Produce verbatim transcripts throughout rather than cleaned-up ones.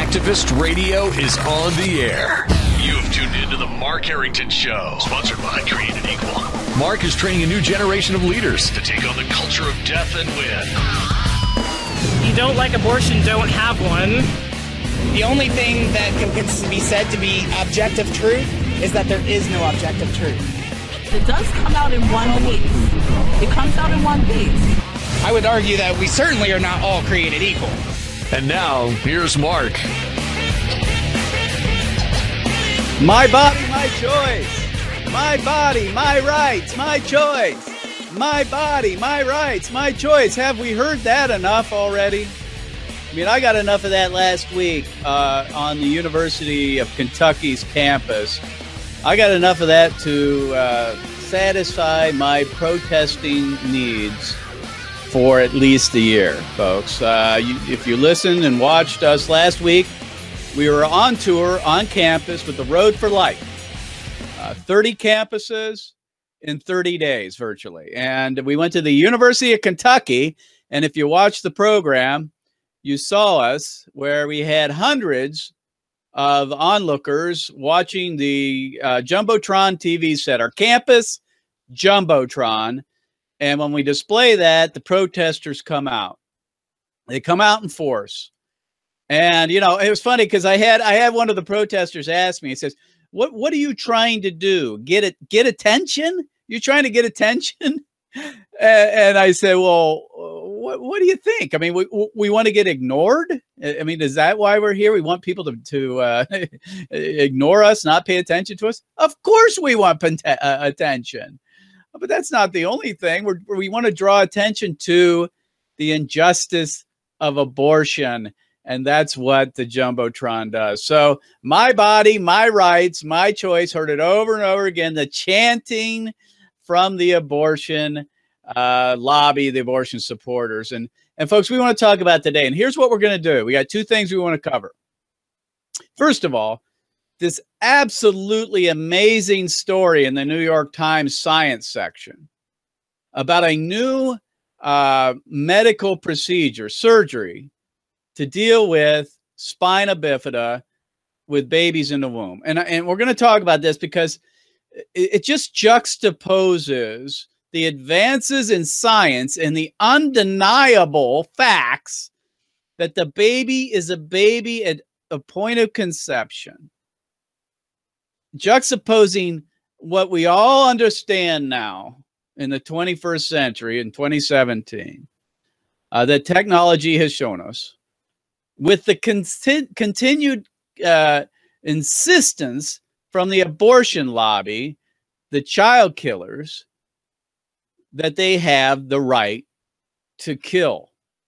Activist Radio is on the air. You have tuned into the Mark Harrington Show, sponsored by Created Equal. Mark is training a new generation of leaders to take on the culture of death and win. You don't like abortion, don't have one. The only thing that can be said to be objective truth is that there is no objective truth. It does come out in one piece. It comes out in one piece. I would argue that we certainly are not all created equal. And now, here's Mark. My body, my choice. My body, my rights, my choice. My body, my rights, my choice. Have we heard that enough already? I mean, I got enough of that last week uh, on the University of Kentucky's campus. I got enough of that to uh, satisfy my protesting needs for at least a year, folks. Uh, you, if you listened and watched us last week, we were on tour on campus with the Road for Life. Uh, thirty campuses in thirty days, virtually. And we went to the University of Kentucky. And if you watched the program, you saw us where we had hundreds of onlookers watching the uh, Jumbotron T V set, our campus Jumbotron. And when we display that, the protesters come out. They come out in force. And, you know, it was funny because I had I had one of the protesters ask me, he says, what, what are you trying to do? Get it, get attention? You're trying to get attention? And I said, well, what, what do you think? I mean, we, we want to get ignored. I mean, is that why we're here? We want people to, to uh, ignore us, not pay attention to us? Of course we want uh, attention. But that's not the only thing. We're, we want to draw attention to the injustice of abortion. And that's what the Jumbotron does. So my body, my rights, my choice, heard it over and over again, the chanting from the abortion uh, lobby, the abortion supporters. And, and folks, we want to talk about today. And here's what we're going to do. We got two things we want to cover. First of all, this absolutely amazing story in the New York Times science section about a new uh, medical procedure, surgery, to deal with spina bifida with babies in the womb. And, and we're going to talk about this because it, it just juxtaposes the advances in science and the undeniable facts that the baby is a baby at a point of conception. Juxtaposing what we all understand now in the twenty-first century, in twenty seventeen, uh, that technology has shown us, with the con- continued uh, insistence from the abortion lobby, the child killers, that they have the right to kill.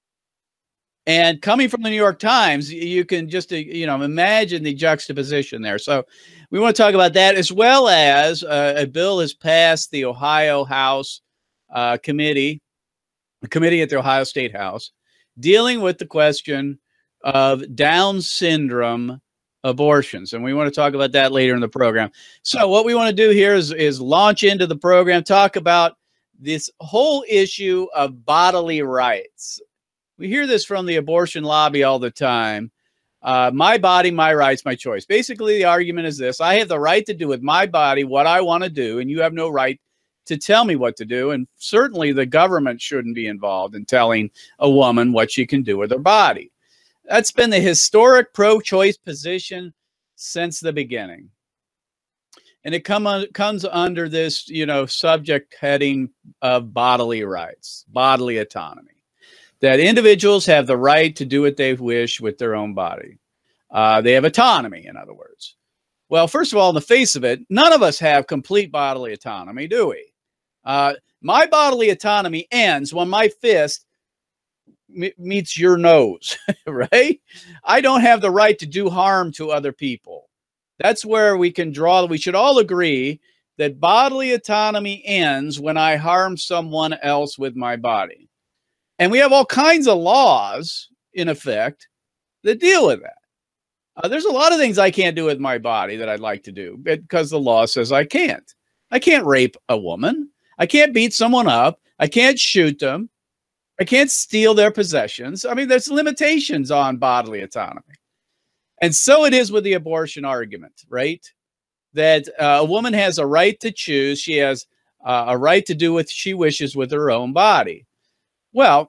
And coming from the New York Times, you can just, you know, imagine the juxtaposition there. So we want to talk about that, as well as uh, a bill has passed the Ohio House uh, committee, a committee at the Ohio State House, dealing with the question of Down syndrome abortions. And we want to talk about that later in the program. So what we want to do here is, is launch into the program, talk about this whole issue of bodily rights. We hear this from the abortion lobby all the time. Uh, my body, my rights, my choice. Basically, the argument is this: I have the right to do with my body what I want to do, and you have no right to tell me what to do. And certainly the government shouldn't be involved in telling a woman what she can do with her body. That's been the historic pro-choice position since the beginning. And it come on, comes under this, you know, subject heading of bodily rights, bodily autonomy. That individuals have the right to do what they wish with their own body. Uh, they have autonomy, in other words. Well, first of all, in the face of it, none of us have complete bodily autonomy, do we? Uh, my bodily autonomy ends when my fist m- meets your nose, right? I don't have the right to do harm to other people. That's where we can draw. We should all agree that bodily autonomy ends when I harm someone else with my body. And we have all kinds of laws, in effect, that deal with that. Uh, there's a lot of things I can't do with my body that I'd like to do because the law says I can't. I can't rape a woman. I can't beat someone up. I can't shoot them. I can't steal their possessions. I mean, there's limitations on bodily autonomy. And so it is with the abortion argument, right? That uh, a woman has a right to choose. She has uh, a right to do what she wishes with her own body. Well,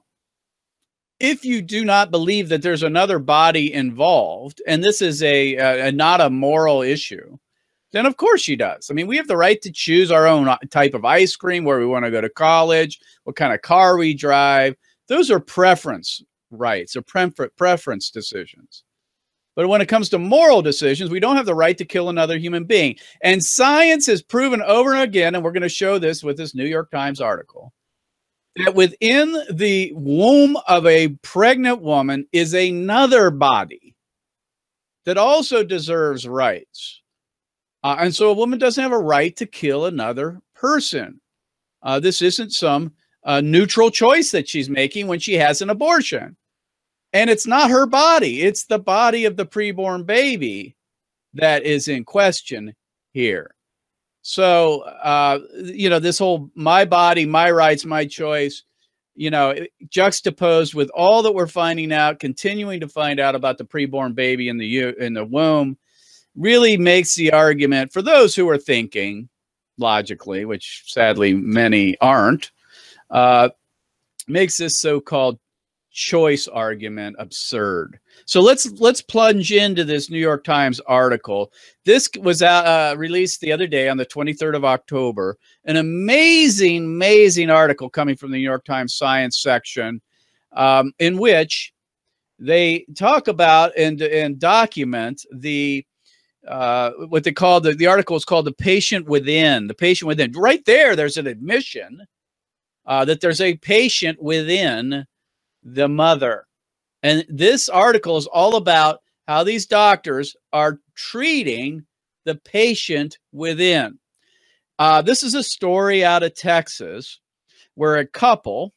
if you do not believe that there's another body involved, and this is a, a, a not a moral issue, then of course she does. I mean, we have the right to choose our own type of ice cream, where we want to go to college, what kind of car we drive. Those are preference rights or prefer preference decisions. But when it comes to moral decisions, we don't have the right to kill another human being. And science has proven over and again, and we're going to show this with this New York Times article, that within the womb of a pregnant woman is another body that also deserves rights. Uh, and so a woman doesn't have a right to kill another person. Uh, this isn't some uh, neutral choice that she's making when she has an abortion. And it's not her body. It's the body of the preborn baby that is in question here. So, uh, you know, this whole my body, my rights, my choice, you know, juxtaposed with all that we're finding out, continuing to find out about the preborn baby in the, in the womb, really makes the argument for those who are thinking logically, which sadly many aren't, uh, makes this so-called choice argument absurd. So let's let's plunge into this New York Times article. This was uh, released the other day on the twenty-third of October. An amazing, amazing article coming from the New York Times science section, um, in which they talk about and and document the uh, what they call the the article is called "The Patient Within." The patient within. Right there, there's an admission uh, that there's a patient within the mother. And this article is all about how these doctors are treating the patient within. Uh, this is a story out of Texas where a couple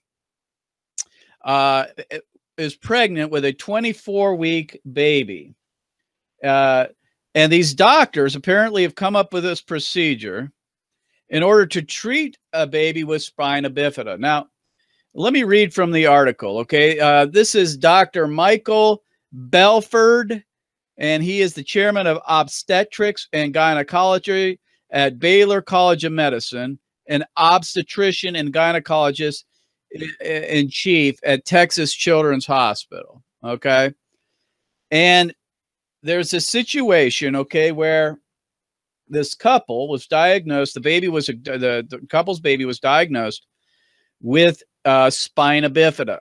uh, is pregnant with a twenty-four week baby. Uh, and these doctors apparently have come up with this procedure in order to treat a baby with spina bifida. Now, let me read from the article, okay? Uh, this is Doctor Michael Belford, and he is the chairman of obstetrics and gynecology at Baylor College of Medicine, an obstetrician and gynecologist in chief at Texas Children's Hospital, okay? And there's a situation, okay, where this couple was diagnosed, the baby was, the, the couple's baby was diagnosed with Uh, spina bifida.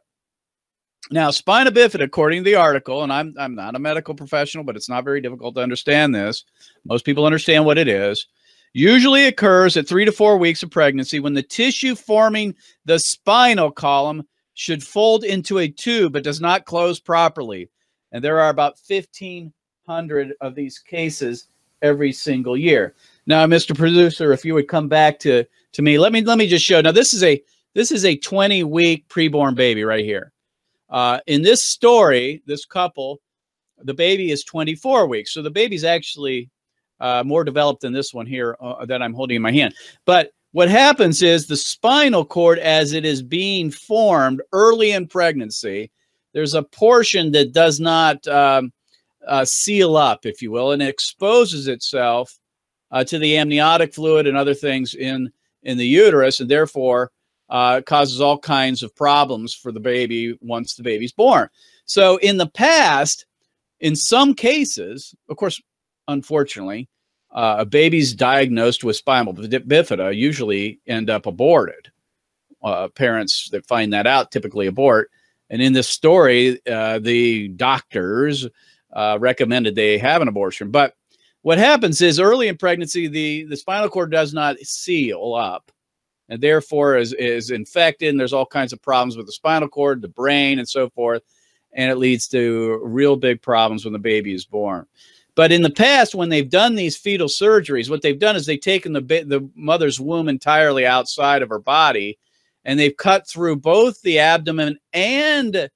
Now, spina bifida, according to the article, and I'm, I'm not a medical professional, but it's not very difficult to understand this. Most people understand what it is. Usually occurs at three to four weeks of pregnancy when the tissue forming the spinal column should fold into a tube but does not close properly. And there are about fifteen hundred of these cases every single year. Now, Mister Producer, if you would come back to, to me, let me, let me just show. Now, this is a This is a twenty week preborn baby right here. Uh, in this story, this couple, the baby is twenty-four weeks. So the baby's actually uh, more developed than this one here uh, that I'm holding in my hand. But what happens is the spinal cord, as it is being formed early in pregnancy, there's a portion that does not um, uh, seal up, if you will, and it exposes itself uh, to the amniotic fluid and other things in, in the uterus, and therefore Uh, causes all kinds of problems for the baby once the baby's born. So in the past, in some cases, of course, unfortunately, uh, a baby's diagnosed with spinal bifida usually end up aborted. Uh, parents that find that out typically abort. And in this story, uh, the doctors uh, recommended they have an abortion. But what happens is early in pregnancy, the, the spinal cord does not seal up, and therefore is, is infected, and there's all kinds of problems with the spinal cord, the brain, and so forth, and it leads to real big problems when the baby is born. But in the past, when they've done these fetal surgeries, what they've done is they've taken the, the mother's womb entirely outside of her body, and they've cut through both the abdomen and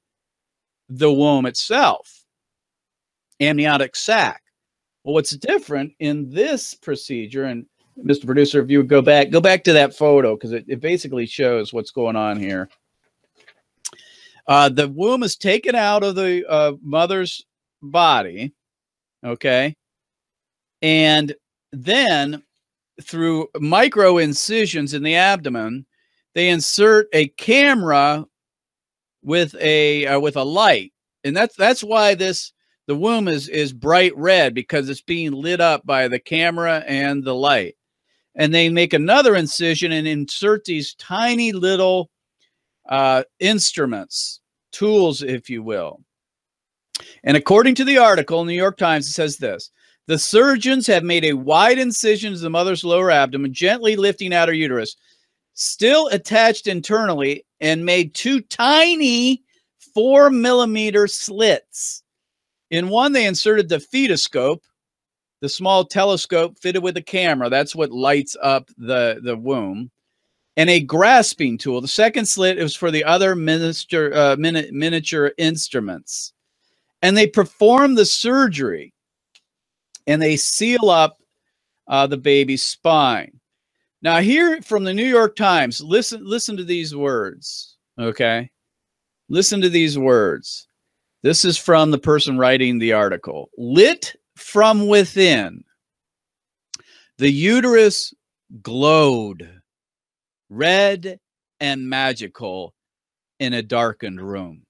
the womb itself, amniotic sac. Well, what's different in this procedure, and Mister Producer, if you would go back, go back to that photo, because it, it basically shows what's going on here. Uh, the womb is taken out of the uh, mother's body, Okay. And then through micro incisions in the abdomen, they insert a camera with a uh, with a light, and that's that's why this the womb is is bright red, because it's being lit up by the camera and the light. And they make another incision and insert these tiny little uh, instruments, tools, if you will. And according to the article in the New York Times, it says this: the surgeons have made a wide incision to the mother's lower abdomen, gently lifting out her uterus, still attached internally, and made two tiny four millimeter slits. In one, they inserted the fetoscope, the small telescope fitted with a camera. That's what lights up the, the womb, and a grasping tool. The second slit was for the other minister, uh, min miniature instruments. And they perform the surgery, and they seal up uh, the baby's spine. Now, here from the New York Times, listen, listen to these words, okay? Listen to these words. This is from the person writing the article. Lit from within, the uterus glowed, red and magical in a darkened room.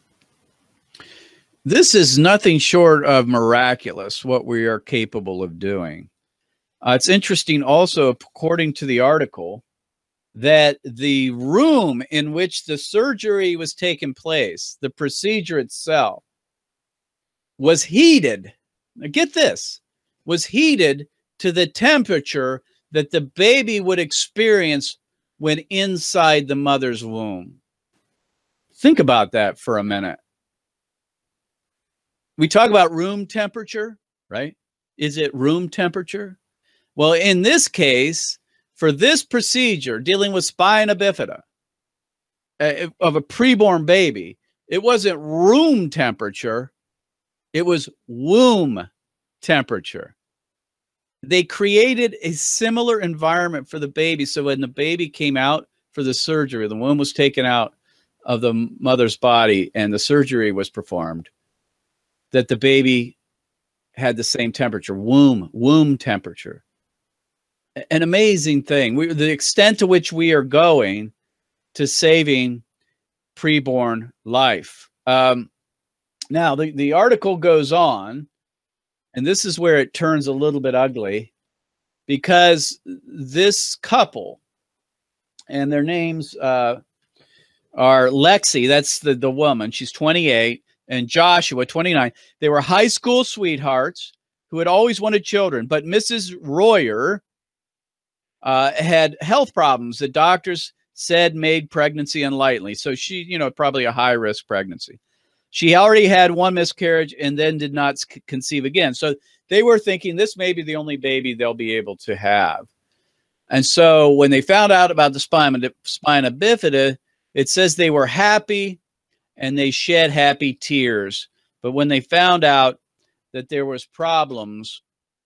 This is nothing short of miraculous, what we are capable of doing. Uh, it's interesting also, according to the article, that the room in which the surgery was taking place, the procedure itself, was heated. Now get this, was heated to the temperature that the baby would experience when inside the mother's womb. Think about that for a minute. We talk about room temperature, right? Is it room temperature? Well, in this case, for this procedure, dealing with spina bifida uh, of a preborn baby, it wasn't room temperature, it was womb temperature. They created a similar environment for the baby, so when the baby came out for the surgery, the womb was taken out of the mother's body and the surgery was performed, that the baby had the same temperature, womb, womb temperature. An amazing thing. We, the extent to which we are going to saving preborn life. Um, now, the, the article goes on, and this is where it turns a little bit ugly, because this couple, and their names uh, are Lexi, that's the, the woman, she's twenty-eight, and Joshua, twenty-nine. They were high school sweethearts who had always wanted children, but Missus Royer uh, had health problems that doctors said made pregnancy unlikely. So she, you know, probably a high-risk pregnancy. She already had one miscarriage and then did not conceive again. So they were thinking this may be the only baby they'll be able to have. And so when they found out about the spina, spina bifida, it says they were happy and they shed happy tears. But when they found out that there was problems,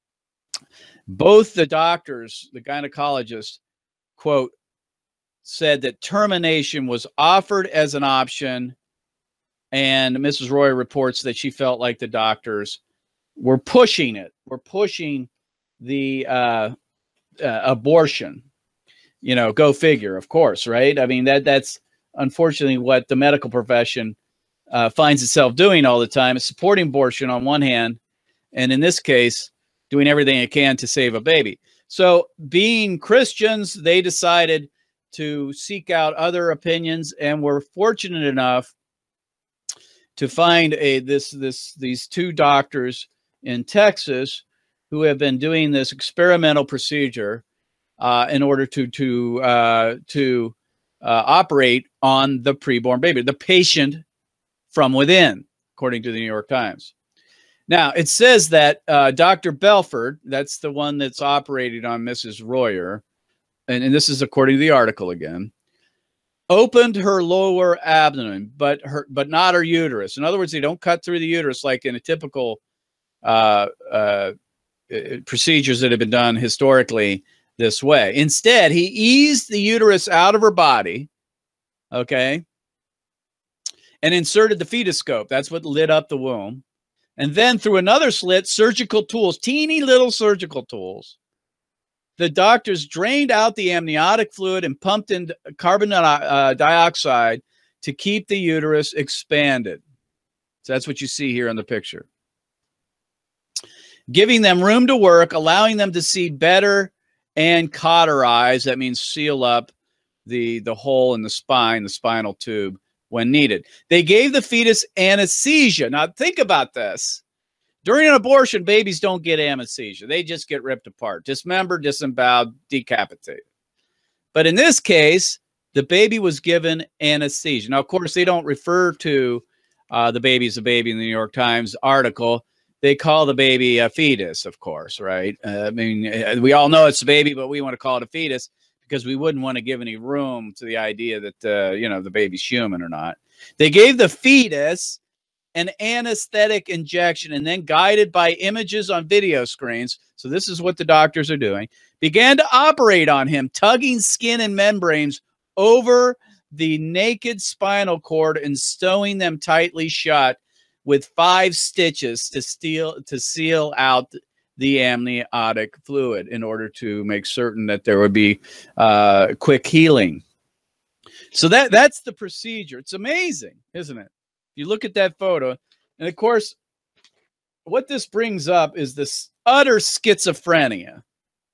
both the doctors, the gynecologist, quote, said that termination was offered as an option. And Missus Roy reports that she felt like the doctors were pushing it, were pushing the uh, uh, abortion. You know, go figure, of course, right? I mean, that that's unfortunately what the medical profession uh, finds itself doing all the time, is supporting abortion on one hand, and in this case, doing everything it can to save a baby. So being Christians, they decided to seek out other opinions, and were fortunate enough to find a this this these two doctors in Texas who have been doing this experimental procedure uh, in order to to uh, to uh, operate on the preborn baby, the patient from within, according to the New York Times. Now it says that uh, Doctor Belford, that's the one that's operating on Missus Royer, and, and this is according to the article again, opened her lower abdomen, but her, but not her uterus. In other words, they don't cut through the uterus like in a typical uh, uh, procedures that have been done historically this way. Instead, he eased the uterus out of her body, okay, and inserted the fetoscope. That's what lit up the womb. And then through another slit, surgical tools, teeny little surgical tools. The doctors drained out the amniotic fluid and pumped in carbon uh, dioxide to keep the uterus expanded. So that's what you see here in the picture. Giving them room to work, allowing them to see better and cauterize. That means seal up the, the hole in the spine, the spinal tube, when needed. They gave the fetus anesthesia. Now think about this. During an abortion, babies don't get anesthesia. They just get ripped apart, dismembered, disemboweled, decapitated. But in this case, the baby was given anesthesia. Now, of course, they don't refer to uh, the baby's a baby in the New York Times article. They call the baby a fetus, of course, right? Uh, I mean, we all know it's a baby, but we want to call it a fetus because we wouldn't want to give any room to the idea that, uh, you know, the baby's human or not. They gave the fetus an anesthetic injection, and then, guided by images on video screens, so this is what the doctors are doing, began to operate on him, tugging skin and membranes over the naked spinal cord and stowing them tightly shut with five stitches to, steal, to seal out the amniotic fluid in order to make certain that there would be uh, quick healing. So that, that's the procedure. It's amazing, isn't it? You look at that photo, and of course, what this brings up is this utter schizophrenia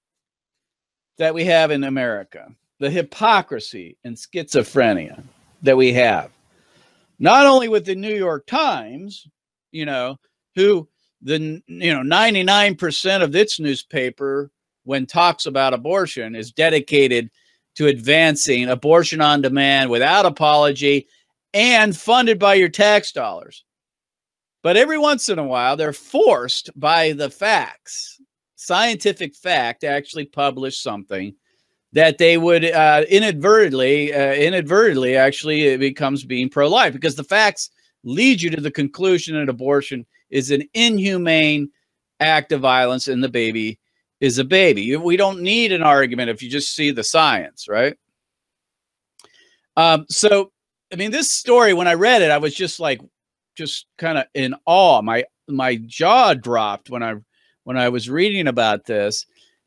that we have in America, the hypocrisy and schizophrenia that we have, not only with the New York Times, you know, who the, you know, ninety-nine percent of its newspaper, when talks about abortion, is dedicated to advancing abortion on demand without apology and funded by your tax dollars. But every once in a while, they're forced by the facts, scientific fact, to actually publish something that they would uh, inadvertently, uh, inadvertently actually it becomes being pro-life, because the facts lead you to the conclusion that abortion is an inhumane act of violence and the baby is a baby. We don't need an argument if you just see the science, right? Um, so, I mean, this story, when I read it, I was just like, just kind of in awe. My my jaw dropped when I when I was reading about this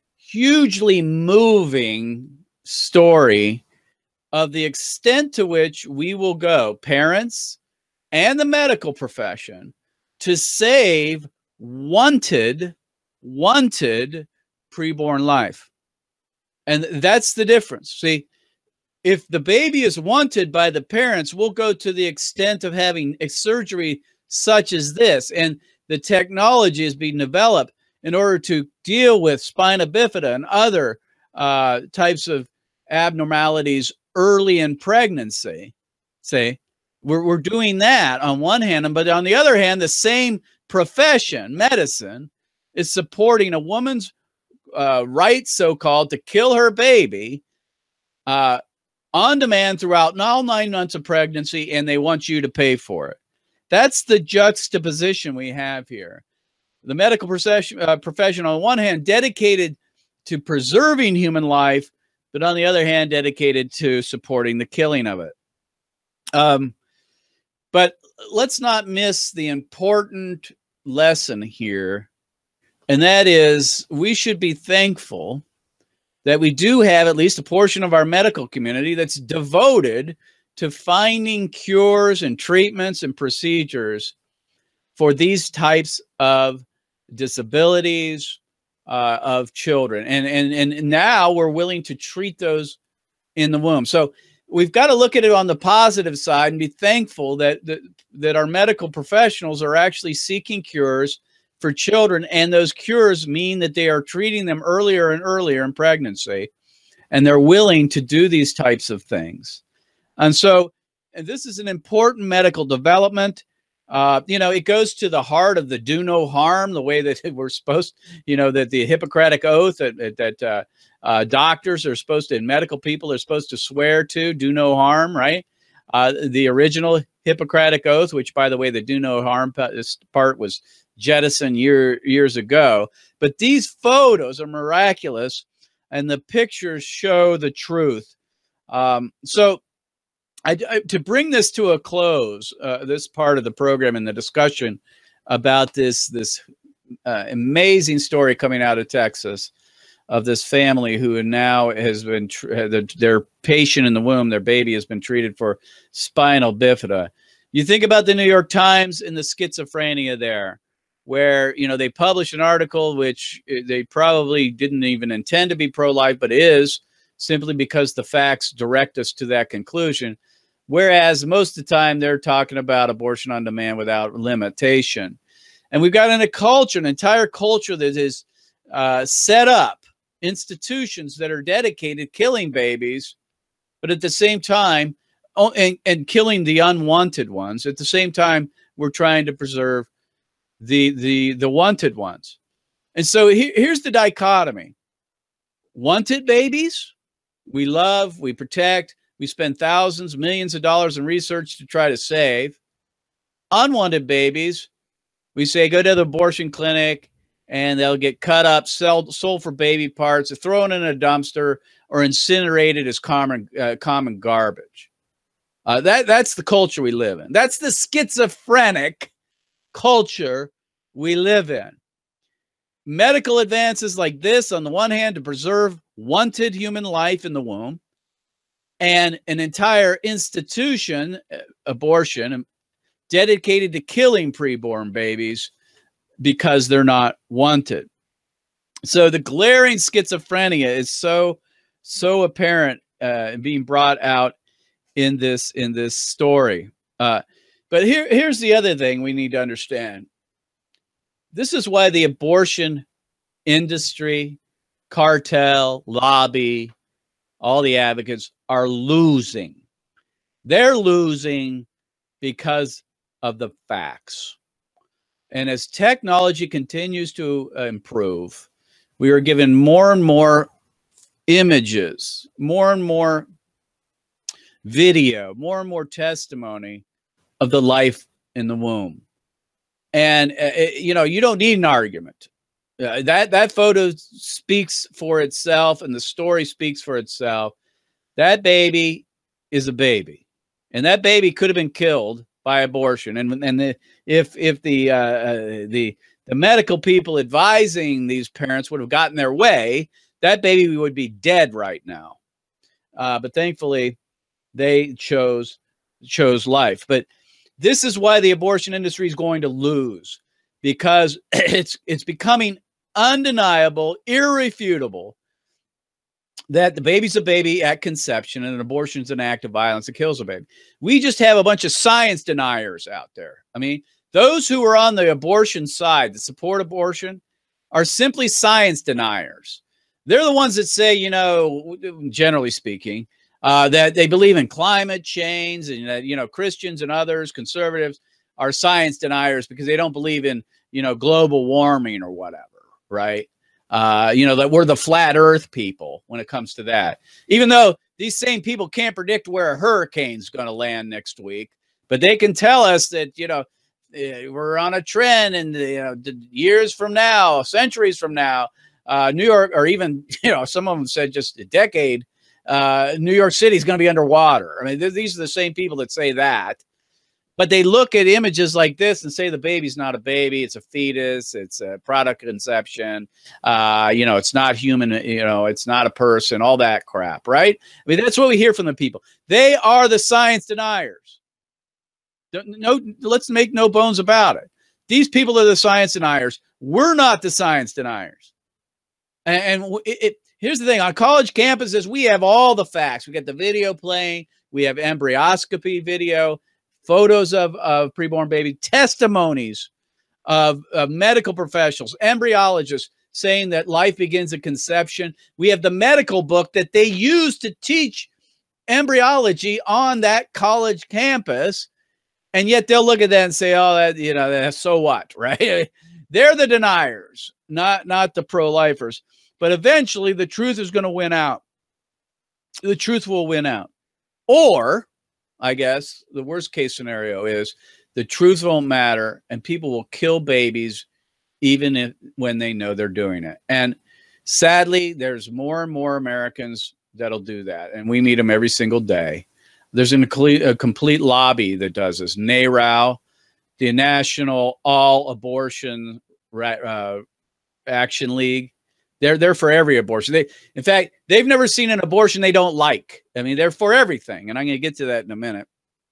hugely moving story of the extent to which we will go, parents and the medical profession, to save wanted, wanted preborn life. And that's the difference. See, if the baby is wanted by the parents, we'll go to the extent of having a surgery such as this. And the technology is being developed in order to deal with spina bifida and other uh, types of abnormalities early in pregnancy. Say, we're, we're doing that on one hand, but on the other hand, the same profession, medicine, is supporting a woman's uh, right, so-called, to kill her baby uh, on demand throughout all nine months of pregnancy, and they want you to pay for it. That's the juxtaposition we have here. The medical profession, uh, profession, on one hand, dedicated to preserving human life, but on the other hand, dedicated to supporting the killing of it. Um, but let's not miss the important lesson here, and that is we should be thankful that we do have at least a portion of our medical community that's devoted to finding cures and treatments and procedures for these types of disabilities uh, of children. And, and, and now we're willing to treat those in the womb. So we've got to look at it on the positive side and be thankful that, that, that our medical professionals are actually seeking cures for children, and those cures mean that they are treating them earlier and earlier in pregnancy, and they're willing to do these types of things. And so, and this is an important medical development. Uh, you know, it goes to the heart of the do no harm, the way that we're supposed, you know, that the Hippocratic oath that, that uh, uh, doctors are supposed to, and medical people are supposed to swear to, do no harm, right? Uh, the original Hippocratic oath, which, by the way, the do no harm part was jettisoned year, years ago. But these photos are miraculous, and the pictures show the truth. Um, so I, I, to bring this to a close, uh, this part of the program and the discussion about this this uh, amazing story coming out of Texas of this family who now has been tr- their patient in the womb, their baby has been treated for spinal bifida. You think about the New York Times and the schizophrenia there, where, you know, they published an article which they probably didn't even intend to be pro-life, but is, simply because the facts direct us to that conclusion. Whereas most of the time they're talking about abortion on demand without limitation. And we've got in a culture, an entire culture that is uh, set up institutions that are dedicated to killing babies, but at the same time, oh, and, and killing the unwanted ones. At the same time, we're trying to preserve the the the wanted ones. And so he, here's the dichotomy. Wanted babies, we love, we protect, we spend thousands, millions of dollars in research to try to save. Unwanted babies, we say go to the abortion clinic and they'll get cut up, sold, sold for baby parts, thrown in a dumpster, or incinerated as common uh, common garbage. Uh, that that's the culture we live in. That's the schizophrenic culture we live in. Medical advances like this, on the one hand, to preserve wanted human life in the womb, and an entire institution, abortion, dedicated to killing preborn babies because they're not wanted. So the glaring schizophrenia is so, so apparent uh, being brought out in this, in this story. Uh, but here, here's the other thing we need to understand. This is why the abortion industry, cartel, lobby, all the advocates are losing. They're losing because of the facts. And as technology continues to uh, improve, we are given more and more images, more and more video, more and more testimony of the life in the womb. And, uh, it, you know, you don't need an argument. Uh, that, that photo speaks for itself, and the story speaks for itself. That baby is a baby, and that baby could have been killed by abortion. And, and the, if, if the, uh, uh, the, the medical people advising these parents would have gotten their way, that baby would be dead right now. Uh, but thankfully they chose, chose life. But this is why the abortion industry is going to lose, because it's, it's becoming undeniable, irrefutable that the baby's a baby at conception and an abortion is an act of violence that kills a baby. We just have a bunch of science deniers out there. I mean, those who are on the abortion side that support abortion are simply science deniers. They're the ones that say, you know, generally speaking, uh, that they believe in climate change, and that, you know, Christians and others, conservatives, are science deniers because they don't believe in, you know, global warming or whatever, right? Uh, you know, that we're the flat earth people when it comes to that. Even though these same people can't predict where a hurricane's going to land next week, but they can tell us that, you know, we're on a trend, and, you know, years from now, centuries from now, uh, New York, or even, you know, some of them said just a decade, uh, New York City is going to be underwater. I mean, th- these are the same people that say that. But they look at images like this and say the baby's not a baby, it's a fetus, it's a product of conception, uh, you know, it's not human, you know, it's not a person, all that crap, right? I mean, that's what we hear from the people. They are the science deniers. No, let's make no bones about it. These people are the science deniers. We're not the science deniers. And, and it, it, here's the thing. On college campuses, we have all the facts. We got the video playing. We have embryoscopy video, photos of, of preborn baby, testimonies of, of medical professionals, embryologists saying that life begins at conception. We have the medical book that they use to teach embryology on that college campus. And yet they'll look at that and say, oh, that, you know, that's so what, right? They're the deniers, not, not the pro-lifers. But eventually the truth is going to win out. The truth will win out. Or, I guess, the worst case scenario is the truth won't matter and people will kill babies even if, when they know they're doing it. And sadly, there's more and more Americans that'll do that. And we meet them every single day. There's an, a complete lobby that does this. NARAL, the National All Abortion uh, Action League. They're they're for every abortion. They, in fact, they've never seen an abortion they don't like. I mean, they're for everything, and I'm going to get to that in a minute.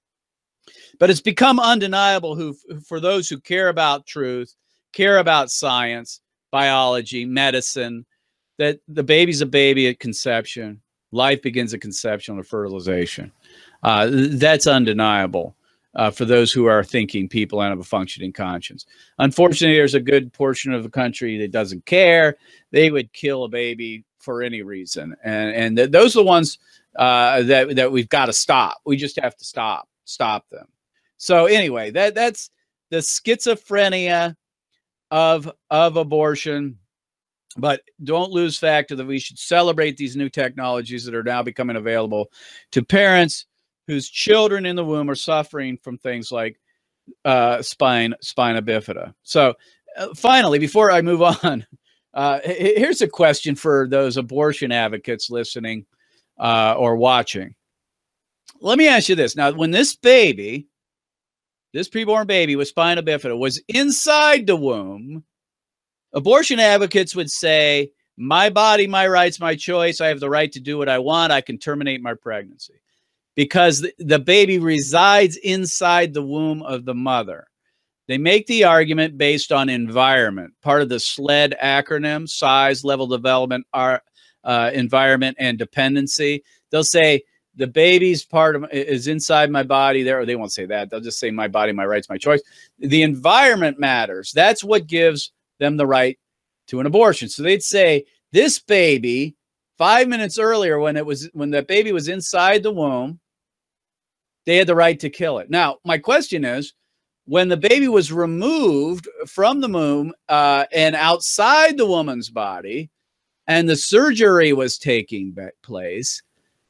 But it's become undeniable who, for those who care about truth, care about science, biology, medicine, that the baby's a baby at conception. Life begins at conception or fertilization. Uh, that's undeniable uh, for those who are thinking people and have a functioning conscience. Unfortunately, there's a good portion of the country that doesn't care. They would kill a baby for any reason. And, and th those are the ones uh, that, that we've got to stop. We just have to stop, stop them. So anyway, that that's the schizophrenia of, of abortion. But don't lose fact that we should celebrate these new technologies that are now becoming available to parents whose children in the womb are suffering from things like uh, spine, spina bifida. So uh, finally, before I move on, uh, here's a question for those abortion advocates listening uh, or watching. Let me ask you this. Now, when this baby, this preborn baby with spina bifida was inside the womb, abortion advocates would say, my body, my rights, my choice. I have the right to do what I want. I can terminate my pregnancy because the, the baby resides inside the womb of the mother. They make the argument based on environment, part of the SLED acronym, size, level development, uh, environment, and dependency. They'll say the baby's part of is inside my body there, or they won't say that. They'll just say my body, my rights, my choice. The environment matters. That's what gives them the right to an abortion. So they'd say this baby five minutes earlier when it was when that baby was inside the womb, they had the right to kill it. Now, my question is, when the baby was removed from the womb uh, and outside the woman's body and the surgery was taking place,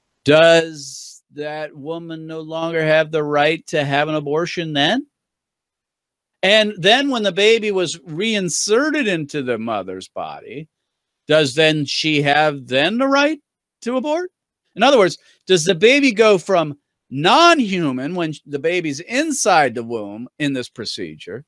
does that woman no longer have the right to have an abortion then? And then when the baby was reinserted into the mother's body, does then she have then the right to abort? In other words, does the baby go from non-human when the baby's inside the womb in this procedure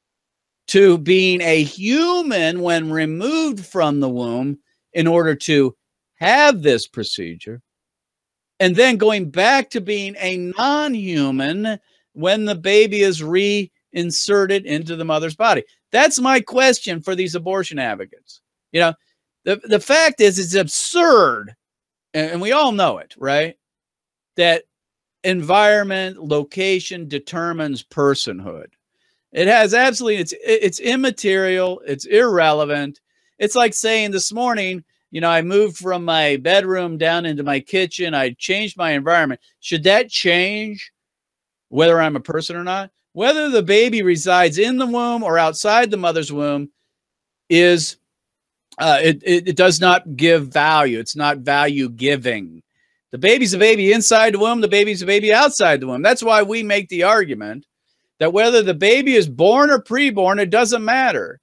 to being a human when removed from the womb in order to have this procedure, and then going back to being a non-human when the baby is re inserted into the mother's body? That's my question for these abortion advocates. You know, the, the fact is, it's absurd, and we all know it, right? That environment, location determines personhood. It has absolutely, it's, it's immaterial, it's irrelevant. It's like saying this morning, you know, I moved from my bedroom down into my kitchen, I changed my environment. Should that change whether I'm a person or not? Whether the baby resides in the womb or outside the mother's womb is, uh, it, it, it does not give value. It's not value giving. The baby's a baby inside the womb. The baby's a baby outside the womb. That's why we make the argument that whether the baby is born or preborn, it doesn't matter.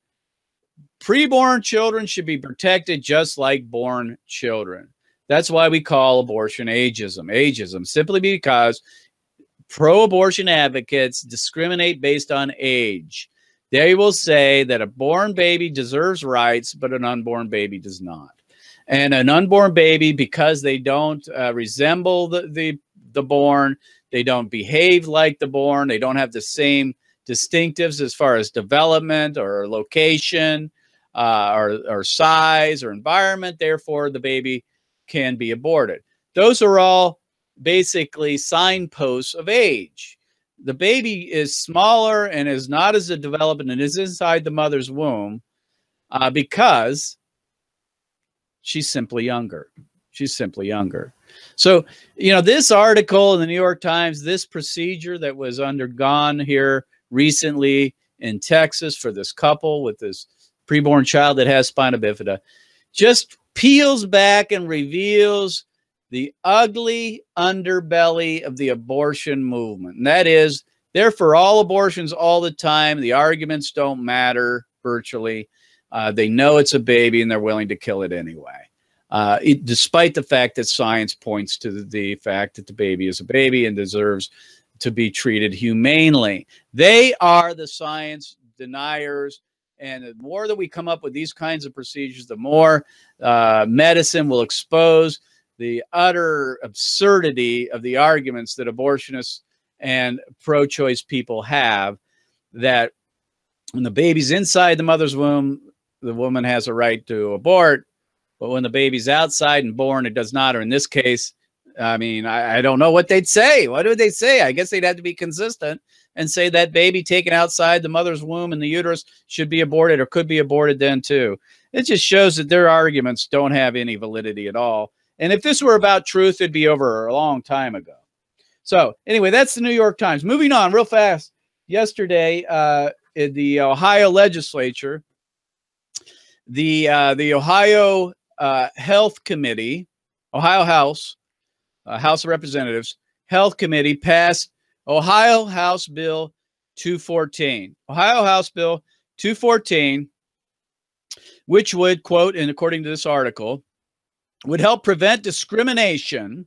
Preborn children should be protected just like born children. That's why we call abortion ageism. Ageism, simply because pro-abortion advocates discriminate based on age. They will say that a born baby deserves rights, but an unborn baby does not. And an unborn baby, because they don't uh, resemble the, the, the born, they don't behave like the born, they don't have the same distinctives as far as development or location uh, or, or size or environment, therefore the baby can be aborted. Those are all basically signposts of age. The baby is smaller and is not as a development and is inside the mother's womb uh, because she's simply younger. She's simply younger. So, you know, this article in the New York Times, this procedure that was undergone here recently in Texas for this couple with this preborn child that has spina bifida, just peels back and reveals the ugly underbelly of the abortion movement. And that is, they're for all abortions all the time. The arguments don't matter virtually. Uh, they know it's a baby and they're willing to kill it anyway. Uh, it, despite the fact that science points to the, the fact that the baby is a baby and deserves to be treated humanely. They are the science deniers. And the more that we come up with these kinds of procedures, the more uh, medicine will expose the utter absurdity of the arguments that abortionists and pro-choice people have, that when the baby's inside the mother's womb, the woman has a right to abort, but when the baby's outside and born, it does not. Or in this case, I mean, I, I don't know what they'd say. What would they say? I guess they'd have to be consistent and say that baby taken outside the mother's womb and the uterus should be aborted or could be aborted then too. It just shows that their arguments don't have any validity at all. And if this were about truth, it'd be over a long time ago. So anyway, that's the New York Times. Moving on real fast. Yesterday, uh, in the Ohio legislature, the uh, the Ohio uh, Health Committee, Ohio House, uh, House of Representatives Health Committee passed Ohio House Bill two fourteen. Ohio House Bill two fourteen, which would, quote, and according to this article, would help prevent discrimination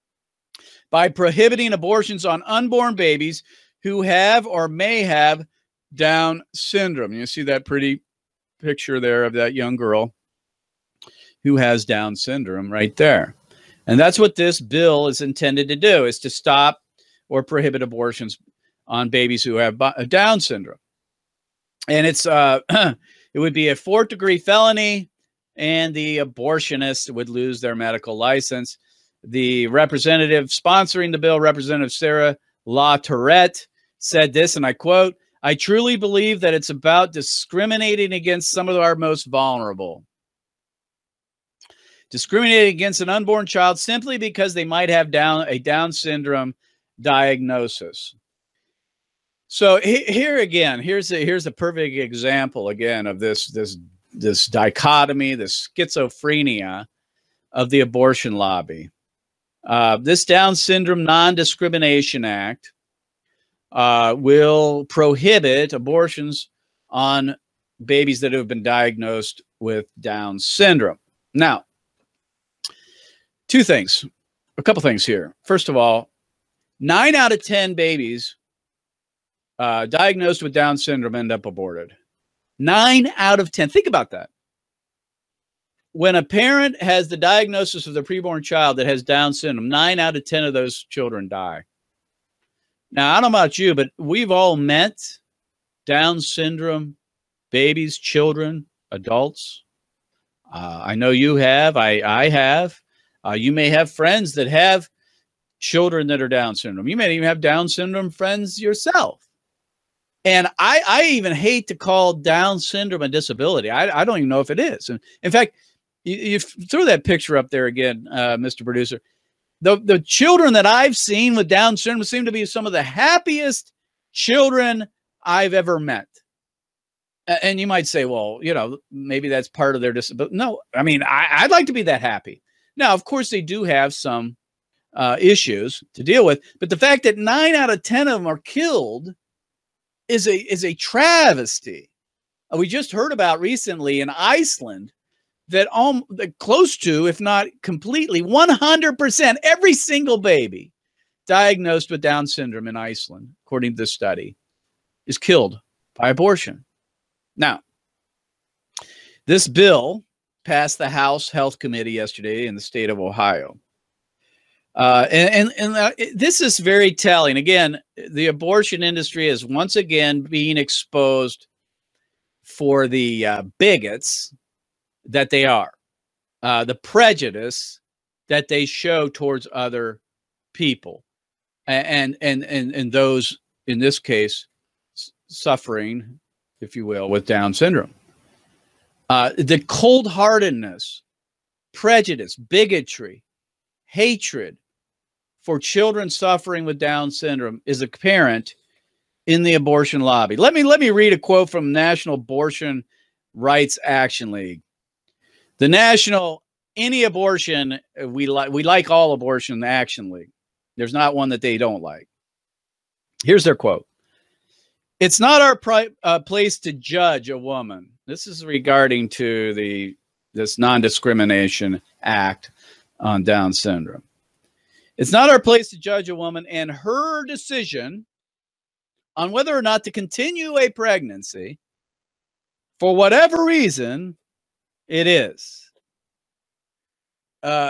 by prohibiting abortions on unborn babies who have or may have Down syndrome. You see that pretty picture there of that young girl who has Down syndrome right there. And that's what this bill is intended to do, is to stop or prohibit abortions on babies who have Down syndrome. And it's uh, it would be a fourth degree felony, and the abortionists would lose their medical license. The representative sponsoring the bill, Representative Sarah LaTourette, said this, and I quote, "I truly believe that it's about discriminating against some of our most vulnerable. Discriminating against an unborn child simply because they might have down a Down syndrome diagnosis." So he, here again, here's a, here's a perfect example again of this this this dichotomy, this schizophrenia of the abortion lobby. Uh, this Down Syndrome Non-Discrimination Act uh, will prohibit abortions on babies that have been diagnosed with Down syndrome. Now, two things, a couple things here. First of all, nine out of ten babies uh, diagnosed with Down syndrome end up aborted. Nine out of ten. Think about that. When a parent has the diagnosis of the preborn child that has Down syndrome, nine out of ten of those children die. Now, I don't know about you, but we've all met Down syndrome babies, children, adults. Uh, I know you have. I, I have. Uh, you may have friends that have children that are Down syndrome. You may even have Down syndrome friends yourself. And I, I even hate to call Down syndrome a disability. I, I don't even know if it is. And in fact, you, you throw that picture up there again, uh, Mister Producer. The, the children that I've seen with Down syndrome seem to be some of the happiest children I've ever met. And you might say, well, you know, maybe that's part of their disability. No, I mean, I, I'd like to be that happy. Now, of course, they do have some uh, issues to deal with. But the fact that nine out of ten of them are killed is a, is a travesty. Uh, we just heard about recently in Iceland that, um, that close to, if not completely, one hundred percent, every single baby diagnosed with Down syndrome in Iceland, according to this study, is killed by abortion. Now, this bill passed the House Health Committee yesterday in the state of Ohio. Uh, and and, and uh, this is very telling. Again, the abortion industry is once again being exposed for the uh, bigots that they are, uh, the prejudice that they show towards other people, and and and and those in this case suffering, if you will, with Down syndrome. Uh, the cold-heartedness, prejudice, bigotry, hatred for children suffering with Down syndrome is apparent in the abortion lobby. Let me let me read a quote from National Abortion Rights Action League. The National Any Abortion, we like we like all abortion Action League. There's not one that they don't like. Here's their quote. "It's not our pri uh, place to judge a woman." This is regarding to the this Non-Discrimination Act on Down syndrome. It's not our place to judge a woman and her decision on whether or not to continue a pregnancy for whatever reason it is. Uh,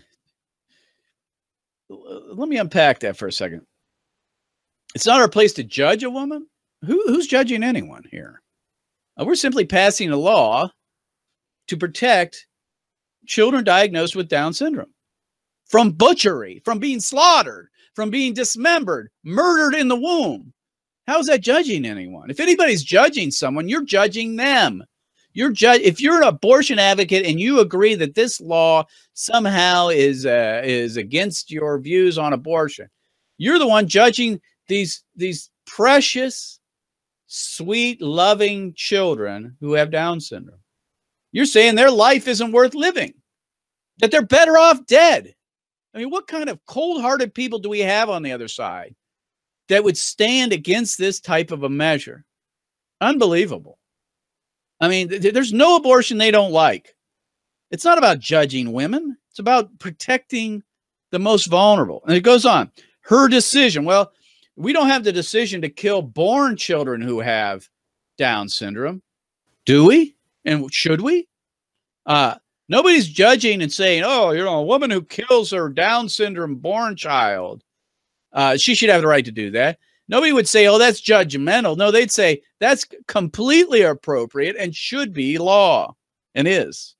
let me unpack that for a second. It's not our place to judge a woman. Who, who's judging anyone here? Uh, we're simply passing a law to protect children diagnosed with Down syndrome from butchery, from being slaughtered, from being dismembered, murdered in the womb. How is that judging anyone? If anybody's judging someone, you're judging them. You're judge. If you're an abortion advocate and you agree that this law somehow is uh, is against your views on abortion, you're the one judging these these precious, sweet, loving children who have Down syndrome. You're saying their life isn't worth living, that they're better off dead. I mean, what kind of cold-hearted people do we have on the other side that would stand against this type of a measure? Unbelievable. I mean, th- there's no abortion they don't like. It's not about judging women. It's about protecting the most vulnerable. And it goes on. Her decision. Well, we don't have the decision to kill born children who have Down syndrome. Do we? And should we? Uh, nobody's judging and saying, oh, you know, a woman who kills her Down syndrome born child, uh, she should have the right to do that. Nobody would say, oh, that's judgmental. No, they'd say that's completely appropriate and should be law, and is.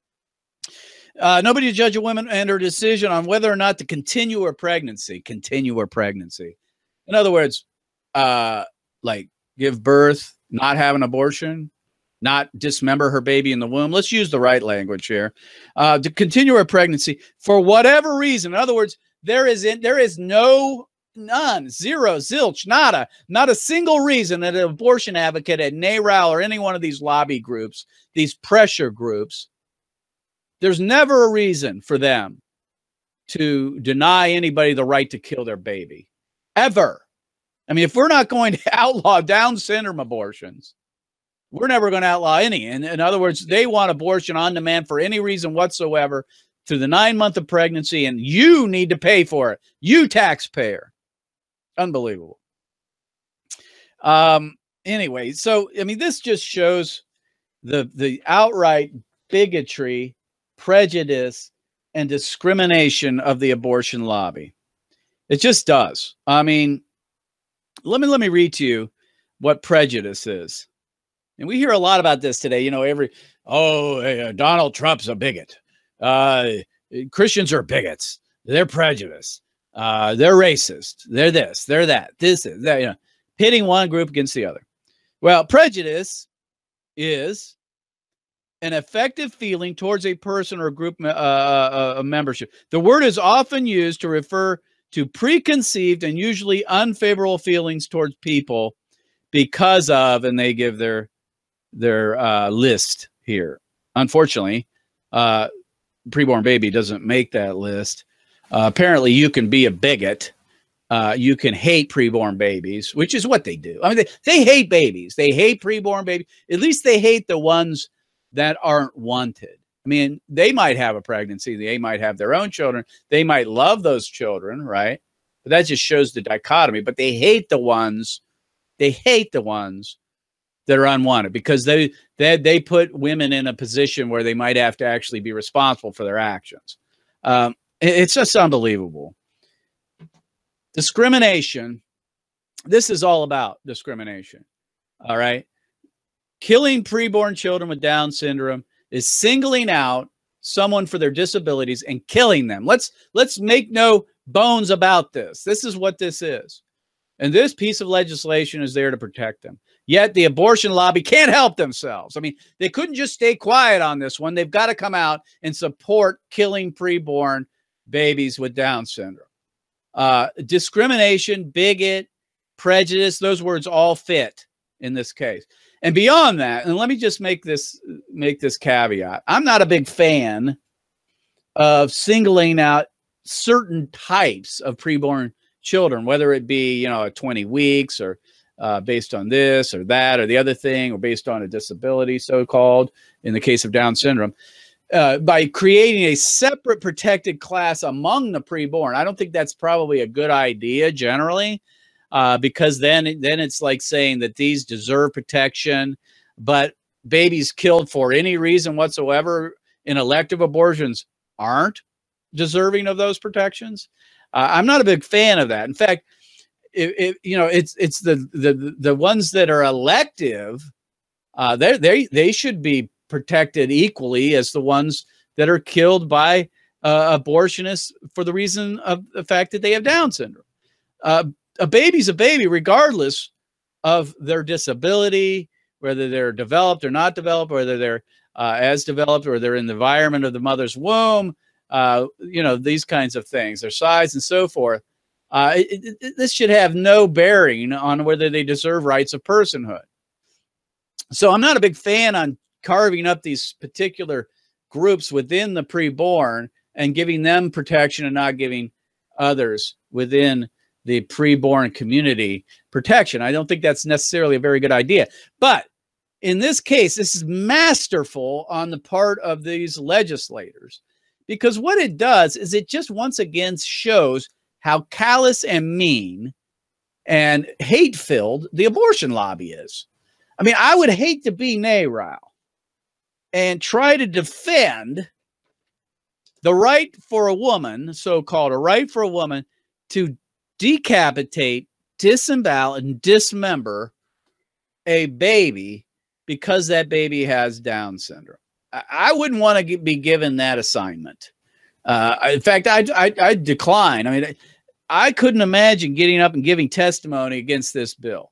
Uh, nobody to judge a woman and her decision on whether or not to continue her pregnancy, continue her pregnancy. In other words, uh, like give birth, not have an abortion, not dismember her baby in the womb. Let's use the right language here. Uh, to continue her pregnancy for whatever reason. In other words, there is in, there is no, none, zero, zilch, nada, not a single reason that an abortion advocate at NARAL or any one of these lobby groups, these pressure groups, there's never a reason for them to deny anybody the right to kill their baby. Ever. I mean, if we're not going to outlaw Down syndrome abortions, we're never going to outlaw any. In, in other words, they want abortion on demand for any reason whatsoever through the nine month of pregnancy, and you need to pay for it. You taxpayer. Unbelievable. Um, anyway, so, I mean, this just shows the, the outright bigotry, prejudice, and discrimination of the abortion lobby. It just does. I mean, let me let me read to you what prejudice is. And we hear a lot about this today. You know, every, oh, hey, uh, Donald Trump's a bigot. Uh, Christians are bigots. They're prejudiced. Uh, they're racist. They're this. They're that. This is that. You know, pitting one group against the other. Well, prejudice is an effective feeling towards a person or a group uh, uh, membership. The word is often used to refer to preconceived and usually unfavorable feelings towards people because of, and they give their their uh, list here. Unfortunately, uh, preborn baby doesn't make that list. Uh, apparently, you can be a bigot. Uh, you can hate preborn babies, which is what they do. I mean, they, they hate babies. They hate preborn babies. At least they hate the ones that aren't wanted. I mean, they might have a pregnancy. They might have their own children. They might love those children, right? But that just shows the dichotomy. But they hate the ones, they hate the ones that are unwanted because they, they, they put women in a position where they might have to actually be responsible for their actions. Um, it, it's just unbelievable. Discrimination. This is all about discrimination. All right. Killing preborn children with Down syndrome is singling out someone for their disabilities and killing them. Let's let's make no bones about this. This is what this is. And this piece of legislation is there to protect them. Yet the abortion lobby can't help themselves. I mean, they couldn't just stay quiet on this one. They've got to come out and support killing preborn babies with Down syndrome. Uh, discrimination, bigot, prejudice, those words all fit in this case. And beyond that, and let me just make this make this caveat. I'm not a big fan of singling out certain types of preborn children, whether it be, you know, twenty weeks or uh, based on this or that or the other thing, or based on a disability, so-called, in the case of Down syndrome. uh, by creating a separate protected class among the preborn. I don't think that's probably a good idea generally, uh, because then, then it's like saying that these deserve protection, but babies killed for any reason whatsoever in elective abortions aren't deserving of those protections. Uh, I'm not a big fan of that. In fact, it, it, you know, it's it's the the the ones that are elective, uh, they they they should be protected equally as the ones that are killed by uh, abortionists for the reason of the fact that they have Down syndrome. Uh, a baby's a baby, regardless of their disability, whether they're developed or not developed, whether they're uh, as developed or they're in the environment of the mother's womb, uh, you know, these kinds of things, their size and so forth. Uh, it, it, this should have no bearing on whether they deserve rights of personhood. So I'm not a big fan on carving up these particular groups within the preborn and giving them protection and not giving others within the preborn community protection. I don't think that's necessarily a very good idea. But in this case, this is masterful on the part of these legislators, because what it does is it just once again shows how callous and mean and hate-filled the abortion lobby is. I mean, I would hate to be NARAL and try to defend the right for a woman, so-called a right for a woman, to decapitate, disembowel, and dismember a baby because that baby has Down syndrome. I, I wouldn't want to be given that assignment. Uh, in fact, I, I, I decline. I mean, I couldn't imagine getting up and giving testimony against this bill.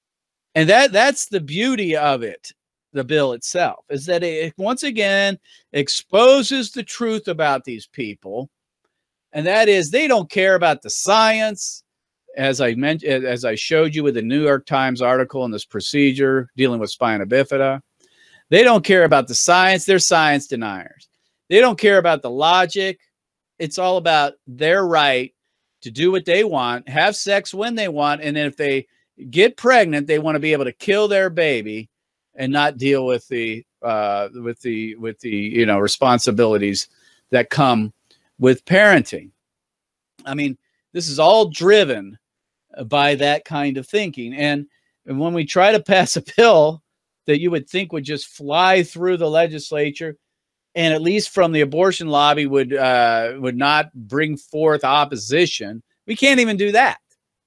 And that that's the beauty of it, the bill itself, is that it once again exposes the truth about these people. And that is, they don't care about the science, as I mentioned, as I showed you with the New York Times article in this procedure dealing with spina bifida. They don't care about the science. They're science deniers. They don't care about the logic. It's all about their right to do what they want, have sex when they want, and then if they get pregnant, they want to be able to kill their baby and not deal with the uh, with the with the you know responsibilities that come with parenting. I mean, this is all driven by that kind of thinking. And, and when we try to pass a bill that you would think would just fly through the legislature, and at least from the abortion lobby would uh, would not bring forth opposition, we can't even do that.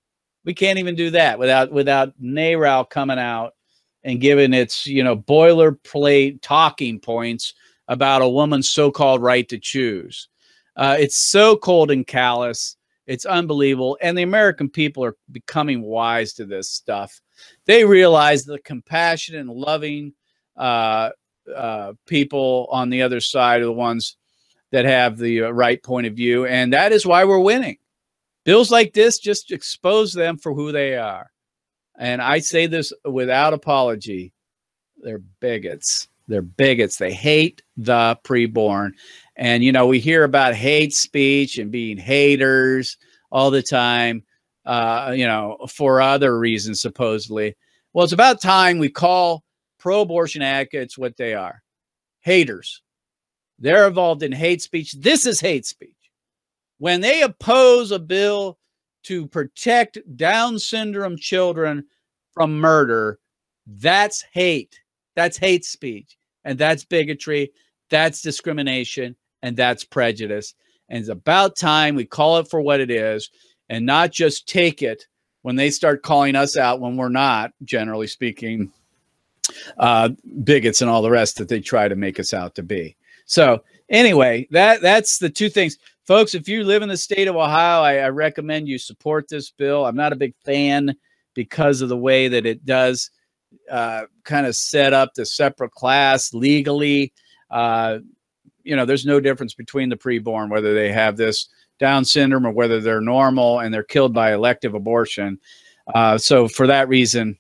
We can't even do that without without NARAL coming out and giving its you know boilerplate talking points about a woman's so-called right to choose. Uh, it's so cold and callous. It's unbelievable. And the American people are becoming wise to this stuff. They realize the compassionate and loving uh, uh, people on the other side are the ones that have the uh, right point of view. And that is why we're winning. Bills like this just expose them for who they are. And I say this without apology. They're bigots. They're bigots. They hate the preborn. And, you know, we hear about hate speech and being haters all the time, uh, you know, for other reasons, supposedly. Well, it's about time we call pro-abortion advocates what they are. Haters. They're involved in hate speech. This is hate speech. When they oppose a bill to protect Down syndrome children from murder, that's hate. That's hate speech. And that's bigotry. That's discrimination. And that's prejudice. And it's about time we call it for what it is and not just take it when they start calling us out when we're not, generally speaking, uh, bigots and all the rest that they try to make us out to be. So anyway, that that's the two things. Folks, if you live in the state of Ohio, I, I recommend you support this bill. I'm not a big fan because of the way that it does uh, kind of set up the separate class legally. Uh, you know, there's no difference between the preborn, whether they have this Down syndrome or whether they're normal and they're killed by elective abortion. Uh, so for that reason,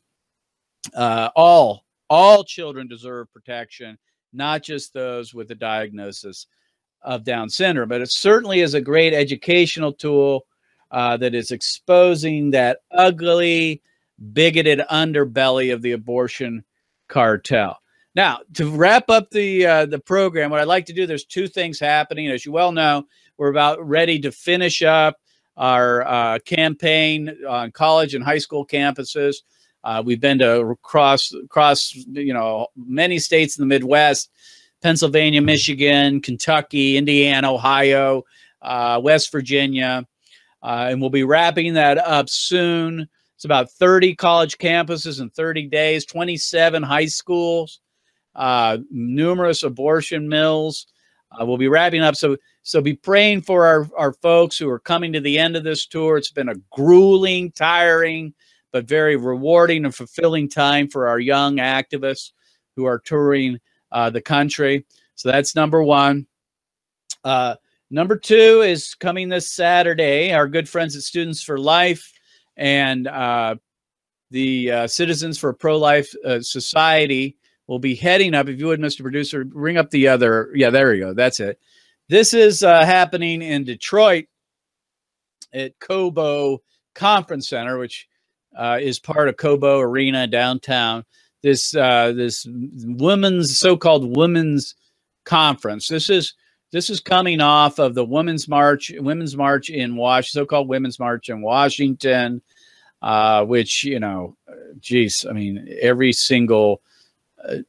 uh, all, all children deserve protection, not just those with the diagnosis of Down syndrome. But it certainly is a great educational tool uh, that is exposing that ugly, bigoted underbelly of the abortion cartel. Now, to wrap up the uh, the program, what I'd like to do, there's two things happening. As you well know, we're about ready to finish up our uh, campaign on college and high school campuses. Uh, we've been to across, across, you know, many states in the Midwest, Pennsylvania, Michigan, Kentucky, Indiana, Ohio, uh, West Virginia, uh, and we'll be wrapping that up soon. It's about thirty college campuses in thirty days, twenty-seven high schools, uh, numerous abortion mills. Uh, we'll be wrapping up. So, so be praying for our, our folks who are coming to the end of this tour. It's been a grueling, tiring, but very rewarding and fulfilling time for our young activists who are touring uh, the country. So that's number one. Uh, number two is coming this Saturday. Our good friends at Students for Life and uh, the uh, Citizens for a Pro-Life uh, Society will be heading up. If you would, Mister Producer, bring up the other. Yeah, there you go. That's it. This is uh, happening in Detroit at Cobo Conference Center, which uh, is part of Cobo Arena downtown. This uh, this women's so-called women's conference. This is this is coming off of the Women's March, Women's March in Washington, so-called Women's March in Washington, uh, which you know, geez, I mean, every single. Uh,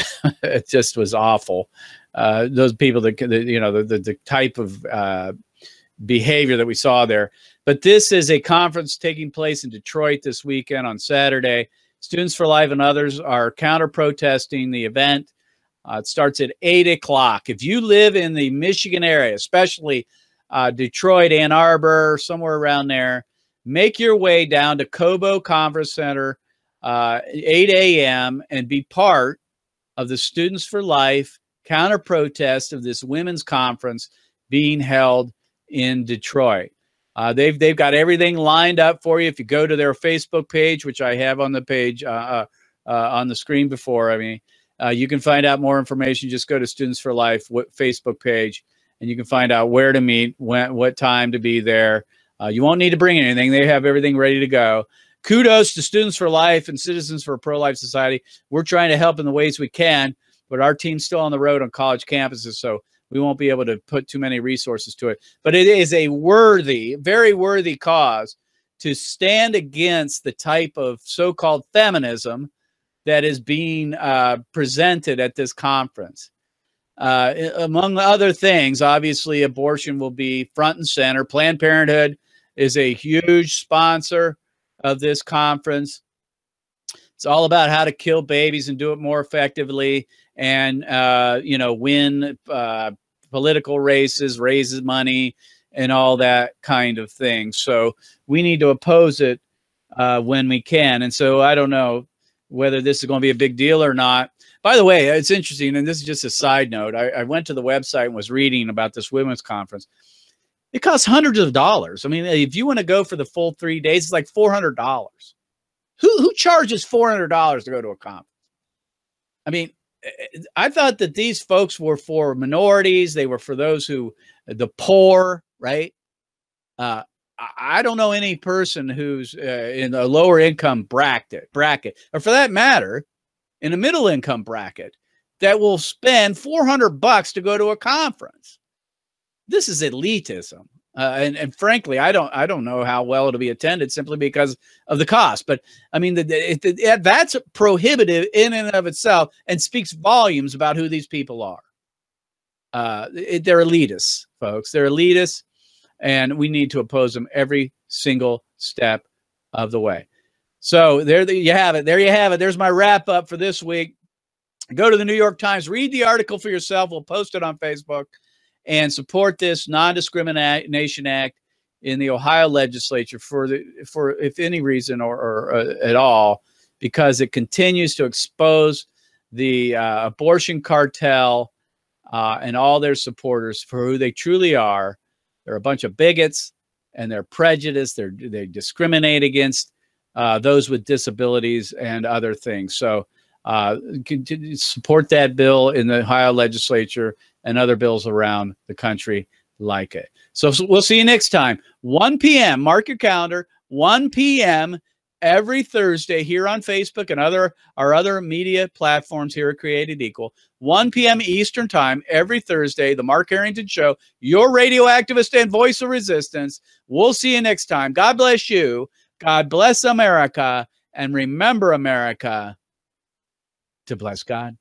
it just was awful. Uh, those people that, that you know, the, the, the type of uh, behavior that we saw there. But this is a conference taking place in Detroit this weekend on Saturday. Students for Life and others are counter protesting the event. Uh, it starts at eight o'clock. If you live in the Michigan area, especially uh, Detroit, Ann Arbor, somewhere around there, make your way down to Cobo Conference Center, uh, eight a m and be part of the Students for Life counter protest of this women's conference being held in Detroit. Uh, they've they've got everything lined up for you. If you go to their Facebook page, which I have on the page uh, uh, uh, on the screen before, I mean, uh, you can find out more information. Just go to Students for Life Facebook page, and you can find out where to meet, when, what time to be there. Uh, you won't need to bring anything. They have everything ready to go. Kudos to Students for Life and Citizens for a Pro-Life Society. We're trying to help in the ways we can, but our team's still on the road on college campuses, so we won't be able to put too many resources to it. But it is a worthy, very worthy cause to stand against the type of so-called feminism that is being uh, presented at this conference. Uh, among other things, obviously, abortion will be front and center. Planned Parenthood is a huge sponsor of this conference. It's all about how to kill babies and do it more effectively, and uh, you know, win uh, political races, raise money, and all that kind of thing. So we need to oppose it uh, when we can. And so I don't know whether this is going to be a big deal or not. By the way, it's interesting, and this is just a side note. I, I went to the website and was reading about this women's conference. It costs hundreds of dollars. I mean, if you want to go for the full three days, it's like four hundred dollars. Who, who charges four hundred dollars to go to a conference? I mean, I thought that these folks were for minorities. They were for those who, the poor, right? Uh, I don't know any person who's uh, in a lower income bracket, bracket, or for that matter, in a middle income bracket, that will spend four hundred bucks to go to a conference. This is elitism. Uh, and, and frankly, I don't, I don't know how well it'll be attended simply because of the cost. But I mean, the, the, the, that's prohibitive in and of itself and speaks volumes about who these people are. Uh, it, they're elitists, folks. They're elitists, and we need to oppose them every single step of the way. So there the, you have it. There you have it. There's my wrap up for this week. Go to the New York Times, read the article for yourself. We'll post it on Facebook. And support this Non-Discrimination Act in the Ohio legislature for the for if any reason or, or uh, at all, because it continues to expose the uh, abortion cartel uh, and all their supporters for who they truly are. They're a bunch of bigots, and they're prejudiced. They're they discriminate against uh, those with disabilities and other things. So uh, continue to support that bill in the Ohio legislature and other bills around the country like it. So, so we'll see you next time. one p m Mark your calendar. one p m every Thursday here on Facebook and other our other media platforms here at Created Equal, one p.m. Eastern Time, every Thursday, The Mark Harrington Show, your radio activist and voice of resistance. We'll see you next time. God bless you. God bless America. And remember, America, to bless God.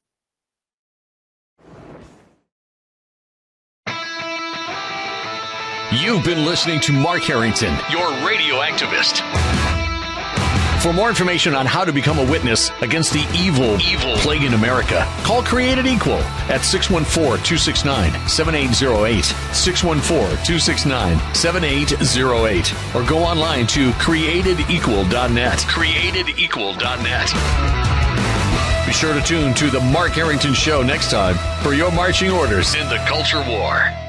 You've been listening to Mark Harrington, your radio activist. For more information on how to become a witness against the evil, evil plague in America, call Created Equal at six one four, two six nine, seven eight zero eight, six one four, two six nine, seven eight zero eight, or go online to created equal dot net. created equal dot net. Be sure to tune to The Mark Harrington Show next time for your marching orders in the culture war.